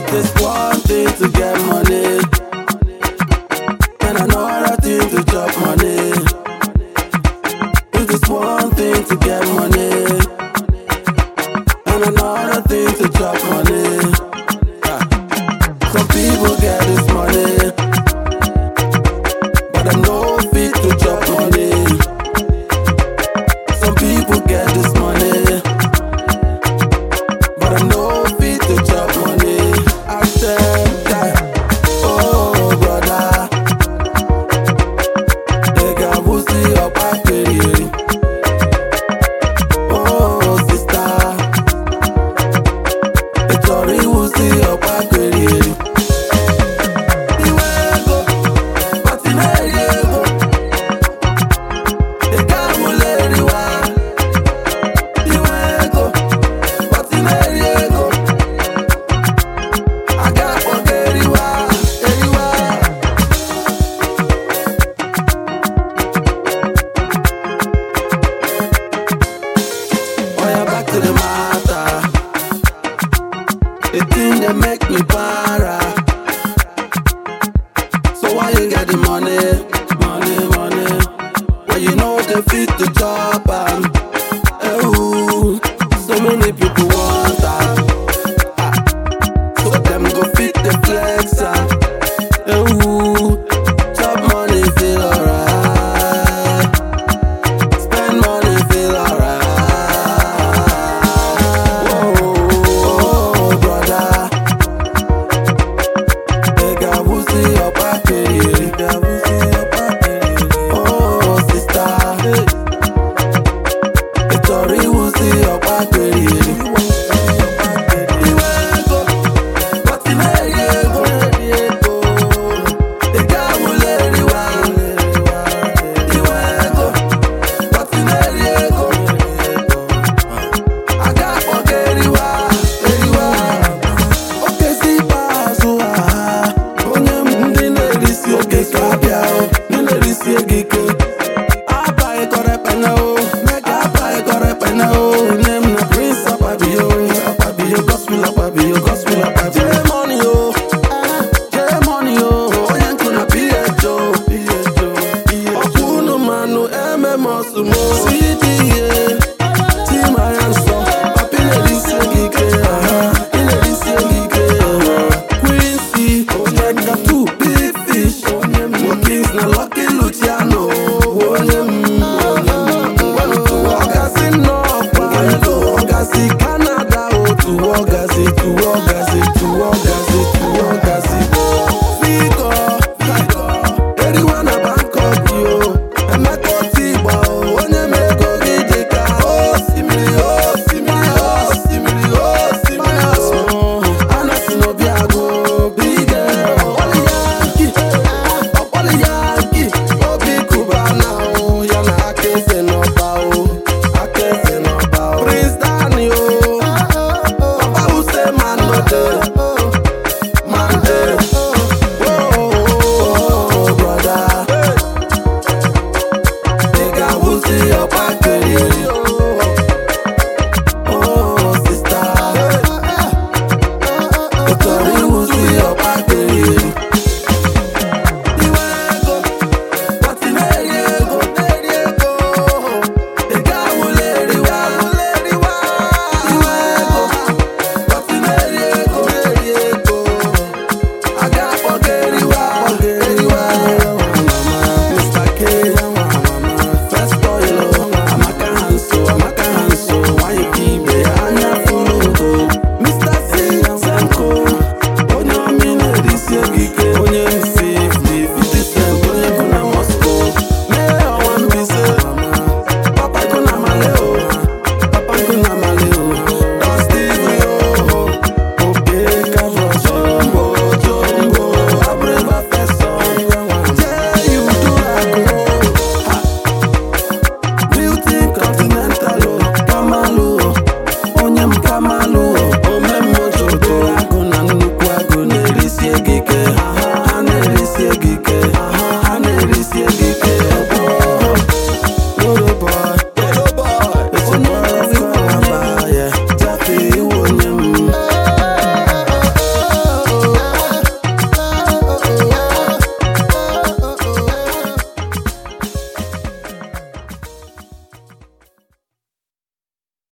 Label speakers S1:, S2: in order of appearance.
S1: It's one thing to get money, and another thing to chop money. It is one thing to get money, and another thing to chop money. Some people get this money, but I'm no fit to chop money. Some people get this money, but I'm no fit to chop money. I said that, oh brother, they got pussy up at the oh sister, it's sorry pussy up at the to the matter, the thing that make me para. So why you get the money, when you know they fit to chop and so many people want that, so them go fit the flex and chop money feel alright, spend money feel alright.